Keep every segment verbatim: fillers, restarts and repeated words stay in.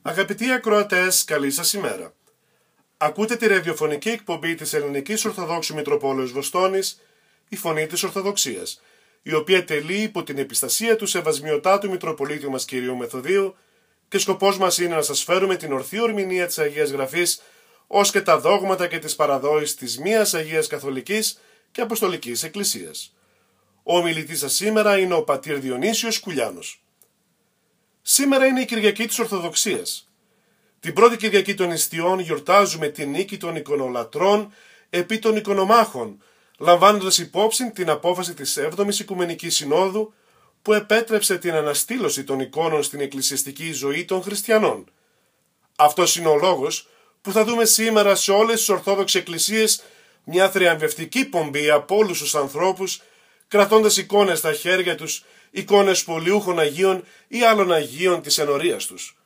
Αγαπητοί ακροατές, καλή σας ημέρα. Ακούτε τη ραδιοφωνική εκπομπή της Ελληνικής Ορθοδόξου Μητροπόλεως Βοστόνης, η Φωνή της Ορθοδοξίας, η οποία τελεί υπό την επιστασία του Σεβασμιωτάτου Μητροπολίτου μας Κυρίου Μεθοδίου και σκοπός μας είναι να σας φέρουμε την ορθή ορμηνία της Αγίας Γραφής, ως και τα δόγματα και τις παραδόσεις της μίας Αγίας Καθολικής και Αποστολικής Εκκλησίας. Ο ομιλητής σας σήμερα είναι ο πατήρ Διονύσιος Κουλιάνος. Σήμερα είναι η Κυριακή της Ορθοδοξίας. Την πρώτη Κυριακή των Ιστιών γιορτάζουμε την νίκη των εικονολατρών επί των εικονομάχων, λαμβάνοντας υπόψη την απόφαση της έβδομης Οικουμενικής Συνόδου που επέτρεψε την αναστήλωση των εικόνων στην εκκλησιαστική ζωή των χριστιανών. Αυτός είναι ο λόγος που θα δούμε σήμερα σε όλες τις Ορθόδοξες Εκκλησίες μια θριαμβευτική πομπή από όλους τους ανθρώπους, κρατώντας εικόνες στα χέρια τους, εικόνες πολιούχων Αγίων ή άλλων Αγίων της ενορίας τους.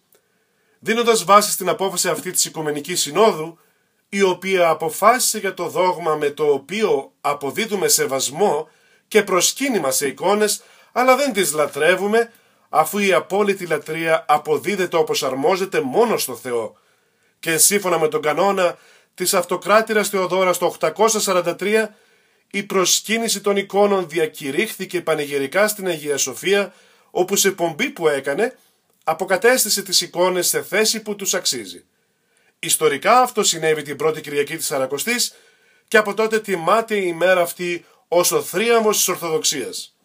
Δίνοντας βάση στην απόφαση αυτή της Οικουμενικής Συνόδου, η οποία αποφάσισε για το δόγμα με το οποίο αποδίδουμε σεβασμό και προσκύνημα σε εικόνες, αλλά δεν τις λατρεύουμε, αφού η απόλυτη λατρεία αποδίδεται όπως αρμόζεται μόνο στο Θεό. Και σύμφωνα με τον κανόνα της Αυτοκράτηρας Θεοδόρας το οκτακόσια σαράντα τρία, η προσκύνηση των εικόνων διακηρύχθηκε πανηγυρικά στην Αγία Σοφία, όπου σε πομπή που έκανε αποκατέστησε τις εικόνες σε θέση που τους αξίζει. Ιστορικά αυτό συνέβη την πρώτη Κυριακή της Σαρακοστής και από τότε τιμάται η ημέρα αυτή ως ο θρίαμβος της Ορθοδοξίας.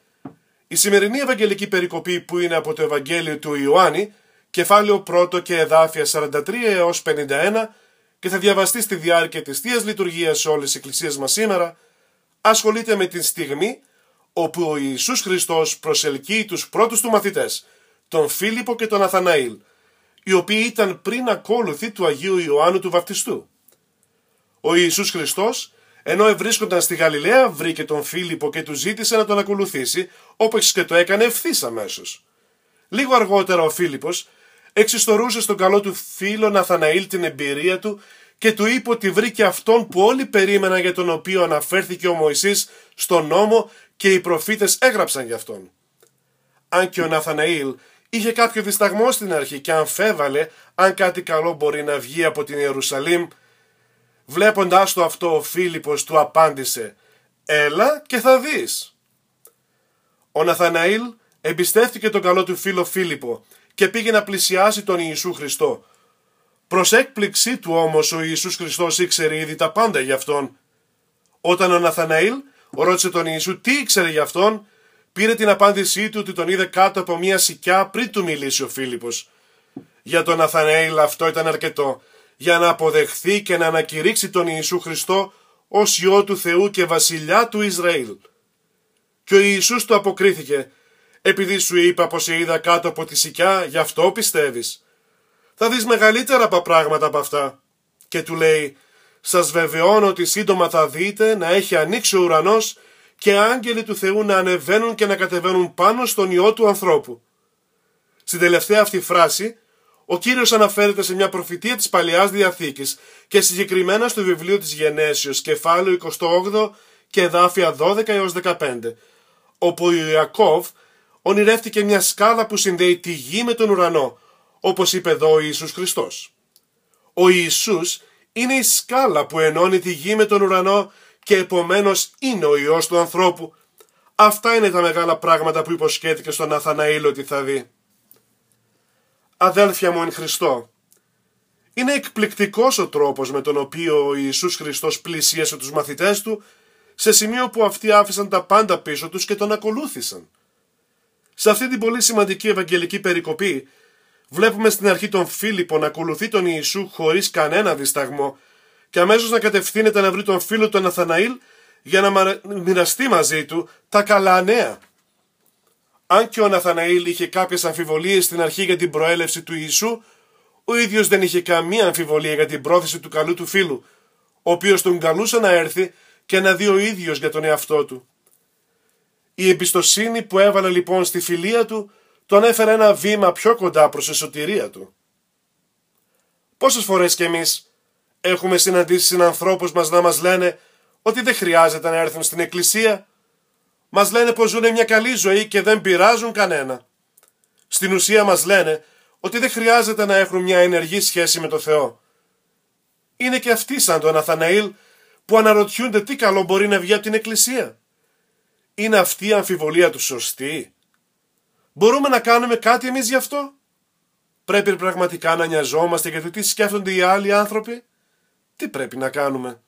Η σημερινή Ευαγγελική περικοπή, που είναι από το Ευαγγέλιο του Ιωάννη, κεφάλαιο πρώτο και εδάφια σαράντα τρία έως πενήντα ένα, και θα διαβαστεί στη διάρκεια της Θείας Λειτουργίας σε όλες τις εκκλησίες μας σήμερα, ασχολείται με την στιγμή όπου ο Ιησούς Χριστός προσελκύει τους πρώτους του μαθητές, τον Φίλιππο και τον Ναθαναήλ, οι οποίοι ήταν πριν ακόλουθοι του Αγίου Ιωάννου του Βαπτιστού. Ο Ιησούς Χριστός, ενώ ευρίσκονταν στη Γαλιλαία, βρήκε τον Φίλιππο και του ζήτησε να τον ακολουθήσει, όπως και το έκανε ευθύς αμέσως. Λίγο αργότερα ο Φίλιππος εξιστορούσε στον καλό του φίλο Ναθαναήλ την εμπειρία του και του είπε ότι βρήκε αυτόν που όλοι περίμεναν, για τον οποίο αναφέρθηκε ο Μωυσής στον νόμο και οι προφήτες έγραψαν γι' αυτόν. Αν και ο Ναθαναήλ είχε κάποιο δισταγμό στην αρχή και αμφέβαλε αν κάτι καλό μπορεί να βγει από την Ιερουσαλήμ, βλέποντάς το αυτό ο Φίλιππος του απάντησε «Έλα και θα δεις». Ο Ναθαναήλ εμπιστεύτηκε τον καλό του φίλο Φίλιππο και πήγε να πλησιάσει τον Ιησού Χριστό. Προς έκπληξή του όμως ο Ιησούς Χριστός ήξερε ήδη τα πάντα για αυτόν. Όταν ο Ναθαναήλ ρώτησε τον Ιησού τι ήξερε για αυτόν, πήρε την απάντησή του ότι τον είδε κάτω από μια σικιά πριν του μιλήσει ο Φίλιππος. Για τον Ναθαναήλ αυτό ήταν αρκετό για να αποδεχθεί και να ανακηρύξει τον Ιησού Χριστό ως Υιό του Θεού και Βασιλιά του Ισραήλ. Και ο Ιησούς του αποκρίθηκε «Επειδή σου είπα πως σε είδα κάτω από τη σικιά, γι' αυτό πιστεύεις? Θα δεις μεγαλύτερα πράγματα από αυτά». Και του λέει «Σας βεβαιώνω ότι σύντομα θα δείτε να έχει ανοίξει ο ουρανός και άγγελοι του Θεού να ανεβαίνουν και να κατεβαίνουν πάνω στον Υιό του ανθρώπου». Στην τελευταία αυτή φράση, ο Κύριος αναφέρεται σε μια προφητεία της Παλαιάς Διαθήκης και συγκεκριμένα στο βιβλίο της Γενέσεως, κεφάλαιο είκοσι οκτώ και εδάφια δώδεκα έως δεκαπέντε, όπου ο Ιακώβ ονειρεύτηκε μια σκάλα που συνδέει τη γη με τον ουρανό, όπως είπε εδώ ο Ιησούς Χριστός. Ο Ιησούς είναι η σκάλα που ενώνει τη γη με τον ουρανό και επομένως είναι ο Υιός του ανθρώπου. Αυτά είναι τα μεγάλα πράγματα που υποσχέθηκε στον Ναθαναήλ ότι θα δει. Αδέλφια μου εν Χριστώ, είναι εκπληκτικός ο τρόπος με τον οποίο ο Ιησούς Χριστός πλησίασε τους μαθητές του, σε σημείο που αυτοί άφησαν τα πάντα πίσω τους και τον ακολούθησαν. Σε αυτή την πολύ σημαντική ευαγγελική περικοπή βλέπουμε στην αρχή τον Φίλιππο να ακολουθεί τον Ιησού χωρίς κανένα δισταγμό και αμέσως να κατευθύνεται να βρει τον φίλο του Ναθαναήλ για να μοιραστεί μαζί του τα καλά νέα. Αν και ο Ναθαναήλ είχε κάποιες αμφιβολίες στην αρχή για την προέλευση του Ιησού, ο ίδιος δεν είχε καμία αμφιβολία για την πρόθεση του καλού του φίλου, ο οποίος τον καλούσε να έρθει και να δει ο ίδιος για τον εαυτό του. Η εμπιστοσύνη που έβαλε λοιπόν στη φιλία του τον έφερε ένα βήμα πιο κοντά προς τη σωτηρία του. Πόσες φορές κι εμείς έχουμε συναντήσει συνανθρώπους μας να μας λένε ότι δεν χρειάζεται να έρθουν στην εκκλησία, μας λένε πως ζουν μια καλή ζωή και δεν πειράζουν κανένα. Στην ουσία μας λένε ότι δεν χρειάζεται να έχουν μια ενεργή σχέση με το Θεό. Είναι και αυτοί σαν τον Ναθαναήλ που αναρωτιούνται τι καλό μπορεί να βγει από την Εκκλησία. Είναι αυτή η αμφιβολία του σωστή? Μπορούμε να κάνουμε κάτι εμείς γι' αυτό? Πρέπει πραγματικά να νοιαζόμαστε για το τι σκέφτονται οι άλλοι άνθρωποι? Τι πρέπει να κάνουμε?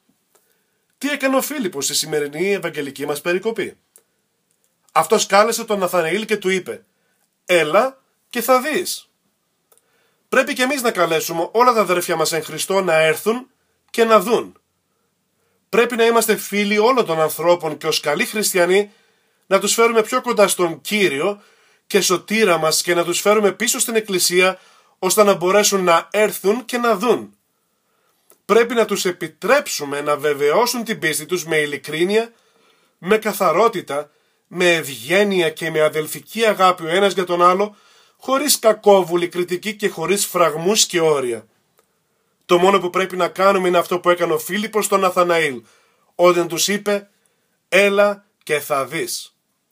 Τι έκανε ο Φίλιππος στη σημερινή ευαγγελική μας περικοπή? Αυτός κάλεσε τον Ναθαναήλ και του είπε: «Έλα και θα δεις». Πρέπει και εμείς να καλέσουμε όλα τα αδέρφια μας εν Χριστώ να έρθουν και να δουν. Πρέπει να είμαστε φίλοι όλων των ανθρώπων και ως καλοί χριστιανοί να τους φέρουμε πιο κοντά στον Κύριο και σωτήρα μας και να τους φέρουμε πίσω στην Εκκλησία ώστε να μπορέσουν να έρθουν και να δουν. Πρέπει να τους επιτρέψουμε να βεβαιώσουν την πίστη τους με ειλικρίνεια, με καθαρότητα, με ευγένεια και με αδελφική αγάπη ο ένας για τον άλλο, χωρίς κακόβουλη κριτική και χωρίς φραγμούς και όρια. Το μόνο που πρέπει να κάνουμε είναι αυτό που έκανε ο Φίλιππος στον Ναθαναήλ, όταν τους είπε «Έλα και θα δεις».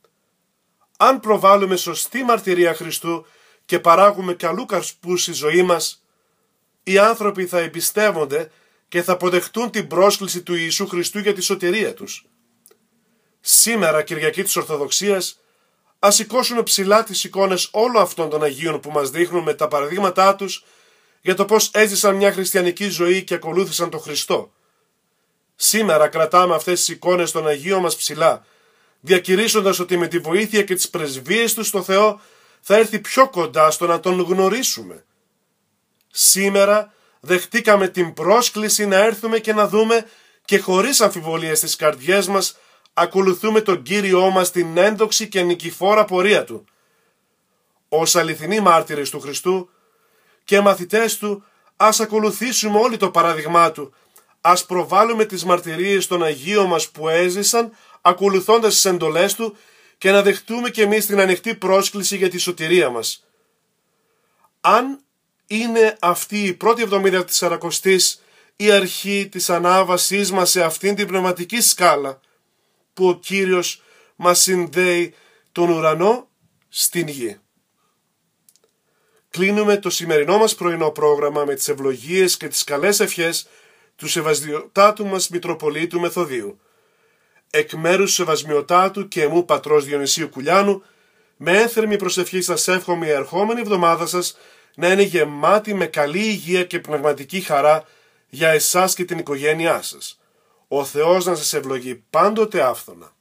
Αν προβάλλουμε σωστή μαρτυρία Χριστού και παράγουμε καλού καρπούς στη ζωή μας, οι άνθρωποι θα εμπιστεύονται και θα αποδεχτούν την πρόσκληση του Ιησού Χριστού για τη σωτηρία τους. Σήμερα, Κυριακή της Ορθοδοξίας, ας σηκώσουμε ψηλά τις εικόνες όλων αυτών των Αγίων που μας δείχνουν με τα παραδείγματά τους για το πώς έζησαν μια χριστιανική ζωή και ακολούθησαν τον Χριστό. Σήμερα κρατάμε αυτές τις εικόνες των Αγίων μας ψηλά, διακηρύσσοντας ότι με τη βοήθεια και τις πρεσβείες του στο Θεό θα έρθει πιο κοντά στο να τον γνωρίσουμε. Σήμερα δεχτήκαμε την πρόσκληση να έρθουμε και να δούμε και χωρίς αμφιβολίες στις καρδιές μας ακολουθούμε τον Κύριό μας την ένδοξη και νικηφόρα πορεία Του. Ως αληθινοί μάρτυρες του Χριστού και μαθητές Του, ας ακολουθήσουμε όλοι το παράδειγμά Του, ας προβάλλουμε τις μαρτυρίες των Αγίων μας που έζησαν ακολουθώντας τις εντολές Του και να δεχτούμε κι εμείς την ανοιχτή πρόσκληση για τη σωτηρία μας. Αν είναι αυτή η πρώτη εβδομάδα της Σαρακοστής η αρχή της ανάβασής μας σε αυτήν την πνευματική σκάλα που ο Κύριος μας συνδέει τον ουρανό στην γη. Κλείνουμε το σημερινό μας πρωινό πρόγραμμα με τις ευλογίες και τις καλές ευχές του Σεβασμιωτάτου μας Μητροπολίτου Μεθοδίου. Εκ μέρους του Σεβασμιωτάτου και εμού πατρός Διονυσίου Κουλιάνου, με ένθερμη προσευχή σας εύχομαι η ερχόμενη εβδομάδα σας να είναι γεμάτη με καλή υγεία και πνευματική χαρά για εσάς και την οικογένειά σας. Ο Θεός να σας ευλογεί πάντοτε άφθονα.